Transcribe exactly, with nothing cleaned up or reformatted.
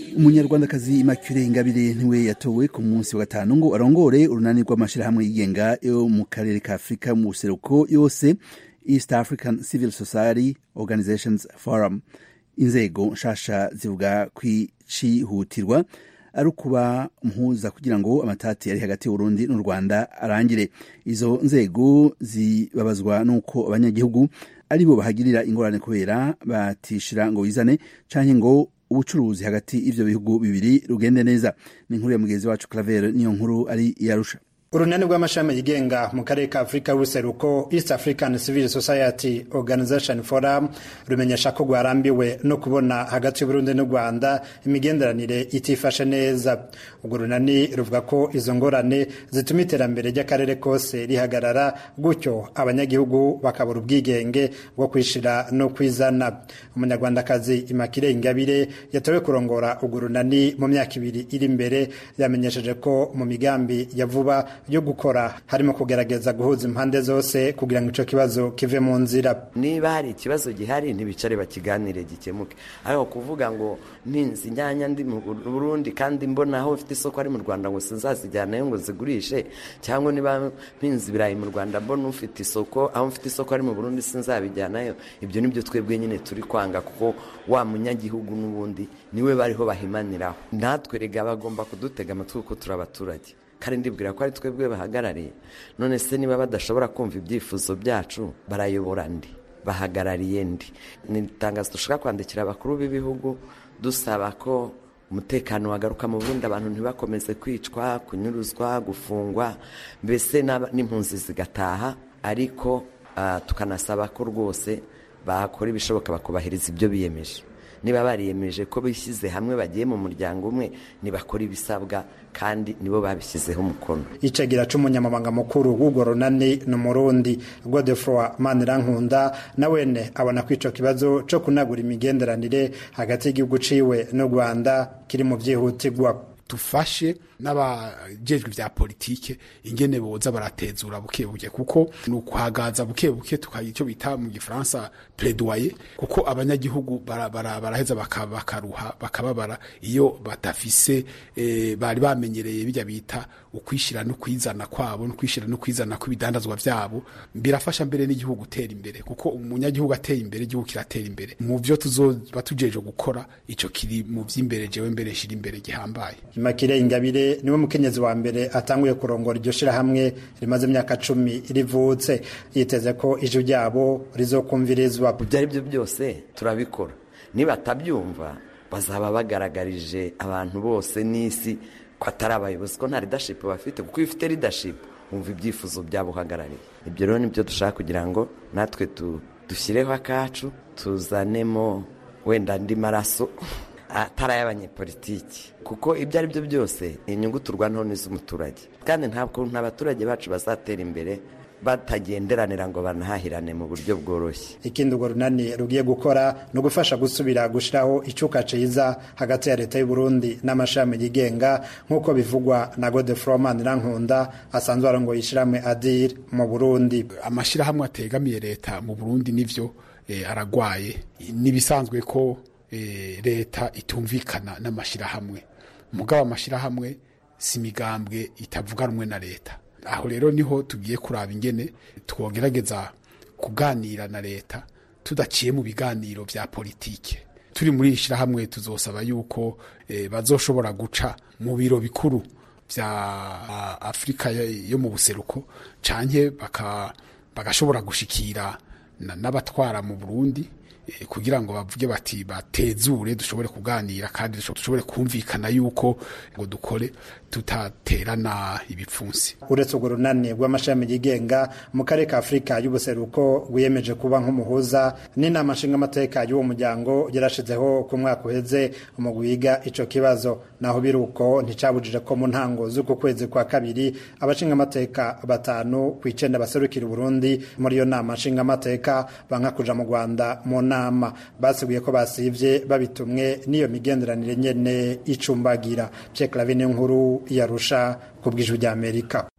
umunyarwandakazi Immaculée Ingabire niwe yatowe ku munsi wa gatanu ngo arongore urunani rw'amashirahamwe yigenga yo mu karere ka Afrika mu buseruko yose, East African Civil Society Organizations Forum. Inzego nshasha zivuga kwicihutirwa ari kuba mpuza kugira ngo amatati ari hagati y'Uburundi n'u Rwanda arangire. Izo nzego zibabazwa nuko abanyagihugu ari bo bahagirira ingorane kubera batishira ngo wizane canke ngo ubucuruzi hagati ivyo bihugu bibiri rugende neza. Ni inkuru ya mugenzi wacu Claver niyo nkuru ari yarusha. Urunani rw'amashami yigenga mu karere ka Afrika y'ubuseruko, East African Civil Society Organization Forum, rumenyesha ko rwarambiwe no kubona hagati y'Uburundi n'u Rwanda imigenderanire itifashe neza. Urwo runani ruvuga ko izo ngorane zituma iterambere ry'akarere kose rihagarara, gutyo abanyagihugu bakabura ubwigenge bwo kwishira no kwizana. Umunyarwandakazi Immaculée Ingabire yatowe kurongora urwo runani mu myaka ibiri iri imbere, yamenyesheje ko mu migambi ya vuba yo gukora harimo kugerageza guhuza impande zose kugira ngo ico kibazo kive mu nzira. Niba hari ikibazo gihari ntibicare bakiganire gikemuke, ariko kuvuga ngo ninzi inyanya ndi mu Burundi kandi mbona aho ufite isoko ari mu Rwanda ngo sinzazijyanayo ngo zigurishe, cyangwa niba mpinzi birayi mu Rwanda mbona ufite isoko aho ufite isoko ari mu Burundi sinzabijyanayo, ibyo nibyo twebwe nyine turi kwanga, kuko wa munyagihugu n'ubundi niwe bariho bahimaniraho. Natwe rega bagomba kudutega amatwi ko turi abaturage, kandi ndibwira ko ari twebwe bahagarariye. None se niba badashobora kumva ibyifuzo byacu barayobora ndi, bahagarariye ndi? Ni itangazo dushaka kwandikira abakuru b'ibihugu dusaba ko umutekano wagaruka mu Burundi, abantu ntibakomeze kwicwa, kunyuruzwa, gufungwa, mbese n'impunzi zigataha. Ariko uh, tukanasaba ko rwose bakora ibishoboka bakubahiriza ibyo biyemeje. Niba bariyemeje ko bishyize hamwe bagiye mu muryango umwe, nibakora ibisabwa kandi nibo babishyizeho umukono. Icagira c'umunyamabanga mukuru w'urwo runani n'Umurundi Godefroid Manirankunda, nawene abona ko ico kibazo co kunagura imigenderanire hagati y'igihugu ciwe n'u Rwanda kiri mu vyihutirwa. Tufashe n'abajejwe vya politike ingene boza baratezura buke buke, kuko nukwagaza buke buke tukayico bita mu Gifaransa plaidoyer, kuko abanyagihugu baraheza bara, bara bakaruha bakababara iyo batafise e, bari bamenyereye bijya bita ukwishira no kwizana kwabo no kwishira no kwizana kw'ibidandazwa vyabo. Birafasha mbere n'igihugu gutera imbere, kuko umunyagihugu ateye imbere igihugu kiratera imbere. Mu byo tuzoba tujeje gukora ico kiri mu vy'imbere jewe mbere shira imbere gihambaye. Immaculée Ingabire niwe mukenyezi wa mbere atanguye kurongora iryo shirahamwe rimaze imyaka cumi rivutse. Yiteze ko ijwi ryabo rizokumvirizwa. Byari byo byose turabikora, niba atabyumva bazaba bagaragarije abantu bose n'isi ko atari abayobozi, ko nta leadership bafite, kuko ifite leadership umva ibyifuzo byabo hagarariye. Ibyo rero nibyo dushaka kugira ngo natwe tu dushyireho akacu, tuzanemo wenda ndi maraso atari y'abanyepolitiki, kuko ibyo ari byo byose inyungu turwanaho n'iz'umuturage, kandi ntabwo n'abaturage bacu bazatera imbere batagenderanira ngo banahahirane mu buryo bworoshye. Ikindi urwo runani rugiye gukora no gufasha gusubira gushiraho icuka ciza hagati ya leta y'u Burundi n'amashami yigenga, nk'uko bivugwa na Godefroid Manirankunda asanzwe arongoye ishiramwe Adir mu Burundi. Amashirahamwe ategamiye leta mu Burundi nivyo e, aragwaye. Nibisanzwe ko e, leta itumvikana n'amashirahamwe, mugabo amashirahamwe si migambwe itavuga rumwe na leta. Aho rero niho tugiye kuraba ingene twogerageza kuganira na leta tudaciye mu biganiro vya politike. Turi muri ishirahamwe tuzosaba yuko e, bazoshobora guca mu biro bikuru vya Afrika yo mu buseruko, canke baka bagashobora gushikira n'abatwara mu Burundi e, kugira ngo bavuge bati batezure dushobore kuganira kandi dushobore kumvikana yuko ngo dukore tutaterana ibipfunsi. Uretse urwo runani rw'amashami yigenga mu karere ka Afrika y'ubuseruko rwiyemeje kuba nk'umuhuza, n'inama nshingamateka y'uwo muryango yarashizeho ku mwaka uheze umugwiga ico kibazo. Naho biruko nticabujije ko mu ntango z'uko kwezi kwa kabiri abashingamateka batanu kw'icenda baserukira Burundi muri iyo nama nshingamateka banka kuja mu Rwanda mu nama. Basiguye ko basivye babitumwe n'iyo migenderanire nyene icumbagira. Pierre Claver nkuru yarusha kubw'ijwi ry'Amerika.